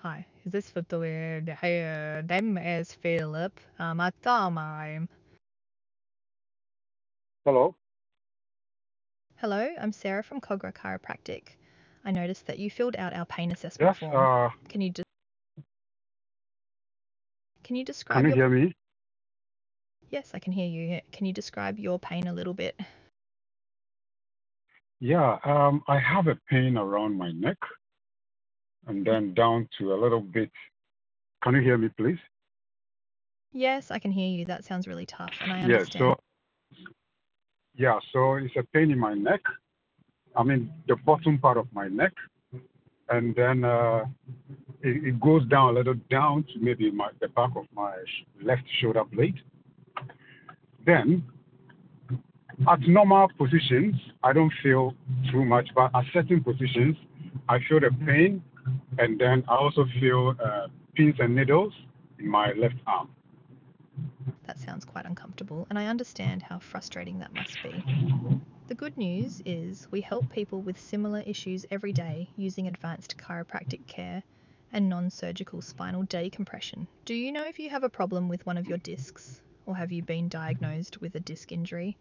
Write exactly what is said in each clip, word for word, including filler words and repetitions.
Hi, is this for the Hi, name is Philip. Um, I thought my Hello. Hello, I'm Sarah from Cogra Chiropractic. I noticed that you filled out our pain assessment Yes. form. Uh, Can you just can you can describe you your hear me? Yes, I can hear you. Can you describe your pain a little bit? Yeah. Um, I have a pain around my neck and then down to a little bit. Can you hear me, please? Yes, I can hear you. That sounds really tough, and I Yes. understand. So yeah. So it's a pain in my neck. I mean, the bottom part of my neck, and then uh, it, it goes down a little down to maybe my the back of my sh- left shoulder blade. Then at normal positions, I don't feel too much, but at certain positions, I feel the pain, and then I also feel uh, pins and needles in my left arm. That sounds quite uncomfortable, and I understand how frustrating that must be. The good news is we help people with similar issues every day using advanced chiropractic care and non surgical spinal decompression. Do you know if you have a problem with one of your discs, or have you been diagnosed with a disc injury?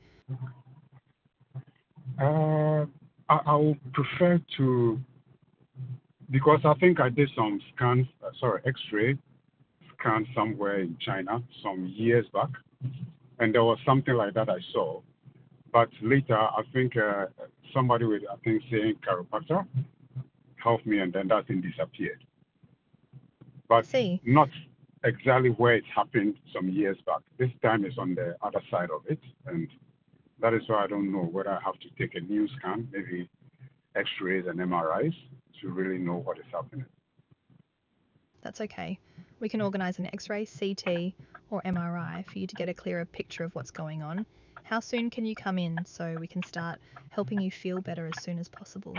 Uh, I, I would prefer to, because I think I did some scans, uh, sorry, X-ray scan somewhere in China some years back, and there was something like that I saw. But later, I think uh, somebody with, I think, saying chiropractor helped me, and then that thing disappeared. I But see. not exactly where it happened some years back. This time is on the other side of it, and that is why I don't know whether I have to take a new scan, maybe X-rays and M R Is, to really know what is happening. That's okay. We can organise an X ray, C T, or M R I for you to get a clearer picture of what's going on. How soon can you come in so we can start helping you feel better as soon as possible?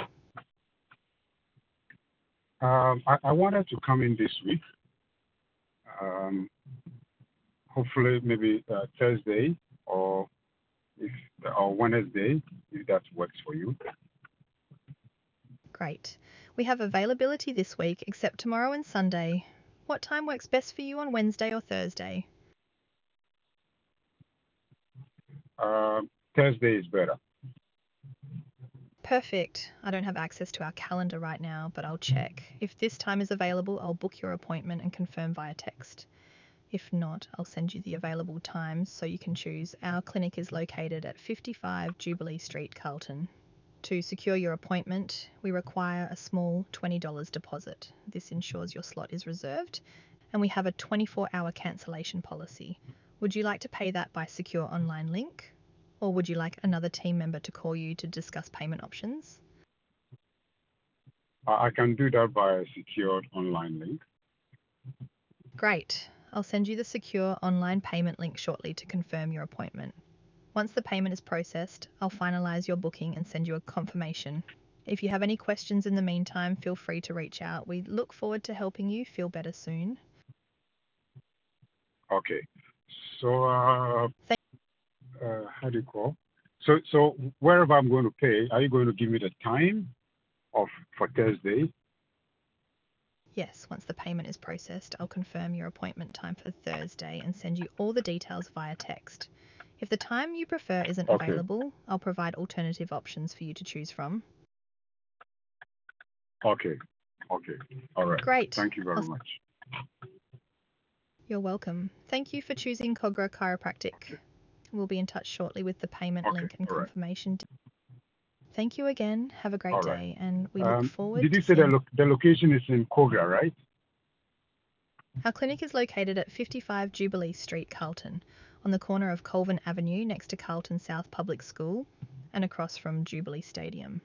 Um, I, I wanted to come in this week, um, hopefully maybe uh, Thursday or if or Wednesday, if that works for you. Great. We have availability this week except tomorrow and Sunday. What time works best for you on Wednesday or Thursday? Um, Thursday is better. Perfect. I don't have access to our calendar right now, but I'll check. If this time is available, I'll book your appointment and confirm via text. If not, I'll send you the available times so you can choose. Our clinic is located at fifty-five Jubilee Street, Carlton. To secure your appointment, we require a small twenty dollars deposit. This ensures your slot is reserved, and we have a twenty-four hour cancellation policy. Would you like to pay that by secure online link? Or would you like another team member to call you to discuss payment options? I, I can do that by a secured online link. Great. I'll send you the secure online payment link shortly to confirm your appointment. Once the payment is processed, I'll finalize your booking and send you a confirmation. If you have any questions in the meantime, feel free to reach out. We look forward to helping you feel better soon. Okay. So uh, Thank uh, how do you call? So so wherever I'm going to pay, are you going to give me the time of for Thursday? Yes, once the payment is processed, I'll confirm your appointment time for Thursday and send you all the details via text. If the time you prefer isn't Okay. available, I'll provide alternative options for you to choose from. Okay. Okay. All right. Great. Thank you very I'll much. You're welcome. Thank you for choosing Cogra Chiropractic. Okay. We'll be in touch shortly with the payment Okay. link and All right. confirmation. Thank you again. Have a great All right. day, and we look Um, forward did you to say the seeing. lo- the location is in Kogra, right? Our clinic is located at fifty-five Jubilee Street, Carlton, on the corner of Colvin Avenue next to Carlton South Public School and across from Jubilee Stadium.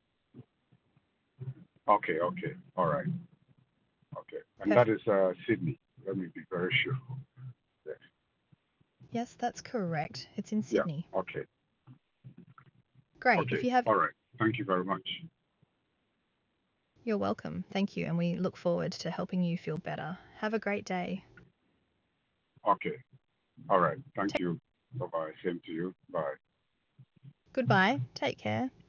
Okay. Okay. All right. Okay. And that Perfect. is uh, Sydney. Let me be very sure. Yes. Yes, that's correct. It's in Yeah. Sydney. Okay. Great. If Okay. you have, All right. Thank you very much. you're welcome. Thank you, and we look forward to helping you feel better. Have a great day. Okay. All right. Thank Take, you. Bye bye. Same to you. Bye. Goodbye. Take care.